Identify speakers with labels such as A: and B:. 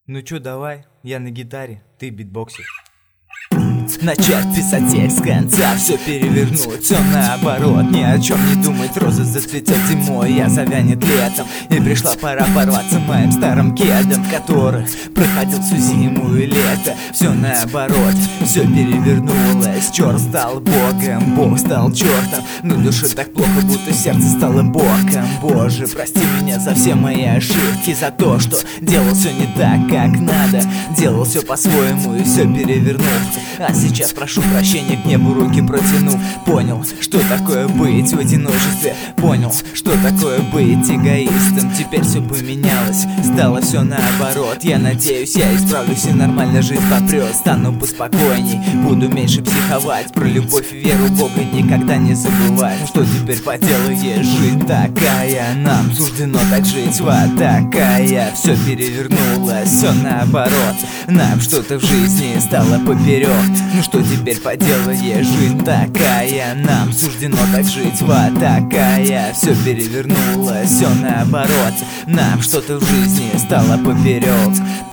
A: Ну чё, давай, я на гитаре, ты битбоксер.
B: Начать писать текст с конца, все перевернуть, все наоборот, ни о чем не думать. Роза зацветет зимой, я завянет летом. И пришла пора порваться моим старым кедом, в которых проходил всю зиму и лето. Все наоборот, все перевернулось. Черт стал богом, бог стал чертом. Но душе так плохо, будто сердце стало боком. Боже, прости меня за все мои ошибки, за то, что делал все не так, как надо. Делал все по-своему и все перевернул. А сейчас прошу прощения, к небу руки протянув. Понял, что такое быть в одиночестве. Понял, что такое быть эгоистом. Теперь все поменялось, стало все наоборот. Я надеюсь, я исправлюсь и нормально жизнь попрет. Стану поспокойней, буду меньше психовать. Про любовь и веру в Бога никогда не забывать. Что теперь поделаешь, жизнь такая. Нам суждено так жить, вот такая. Все перевернулось, все наоборот. Нам что-то в жизни стало поперек. Ну что теперь поделаешь, жизнь такая. Нам суждено так жить, вот такая. Все перевернулось, все наоборот. Нам что-то в жизни стало поперек.